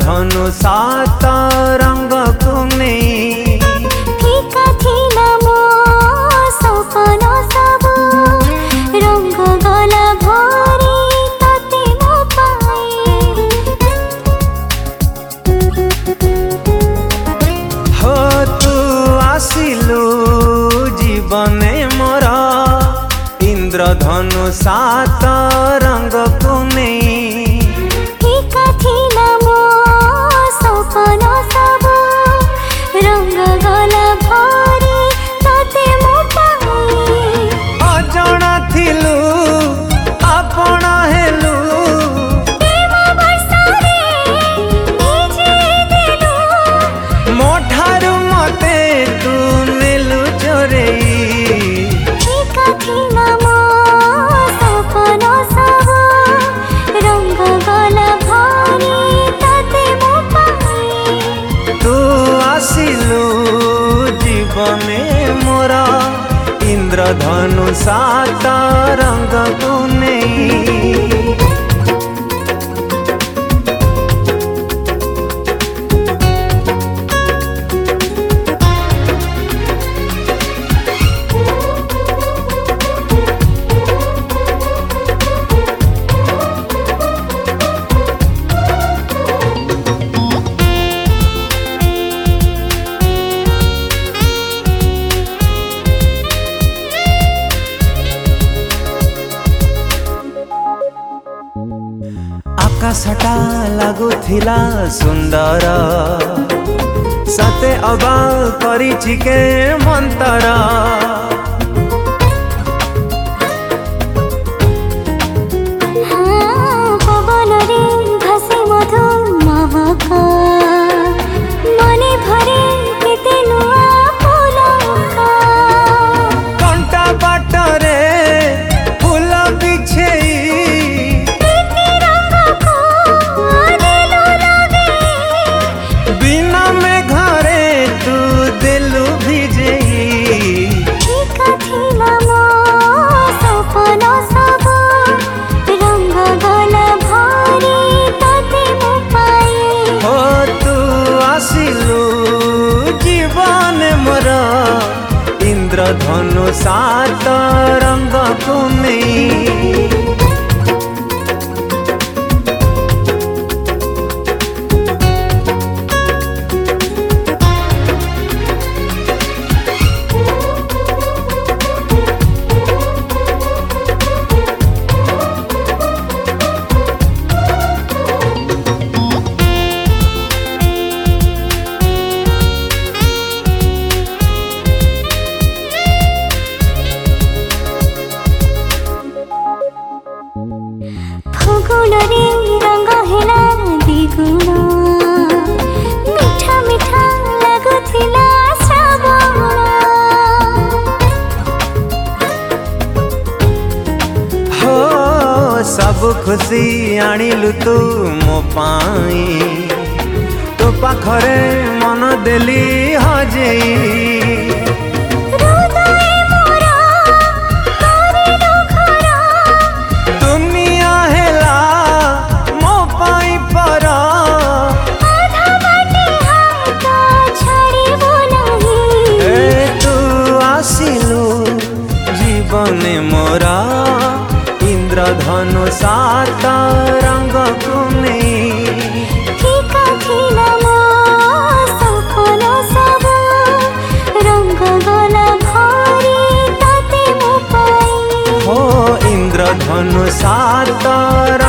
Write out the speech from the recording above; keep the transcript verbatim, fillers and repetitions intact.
इंद्रधनु सात रंग को नहीं फीका थिला मो सपन सबु रंग गला भरी तते मो पाई हो तू आसिलु जीवने मोर इंद्रधनु सात रंग को नहीं फीका थिला मो सपन सबु रंग गला भरी तते मो पाई अजणा थिलु आपण हेलु प्रेम वर्षारे भिजे देलु मोठारु मते तू नेलु चोरेई फीका थिला मो सपन सबु रंग गला भरी तते मो पाई तू आसिलु जीवने मोर इंद्रधनु सात रंग को नहीं आकाशटा लगुथिला सुंदर सते अबा करिछि के मंतर हाँ पवन रे भासे मधु महक मने भरे केते नुआ फूलक कंटा बाटरे फूल बिछेई प्रीति रंग को देलु लगे बिना में घरे तू दिलु भिजेई फीका थिला मो सपन सबु रंग गला भरी तते मो पाई हो तू आसिलु जीवन मोर इंद्रधनु सात रंग को नहीं फगुण रे रंग हेला द्विगुण मीठा मीठा लगुथिला श्रावण हो सब खुशी आनिलु तू मो पाई तो पाखरे मन देली हजेई हृदय मोर करिलु घर दुनिया हेला मो पाई पर आधा बाटे हाथ छाड़िबो नहीं ए तू आसिलु जीवने मोरा इंद्रधनु सात रंग को नहीं फीका थिला मो सपन सबु रंग गला भरी तते मो पाई हो इंद्रधनु सात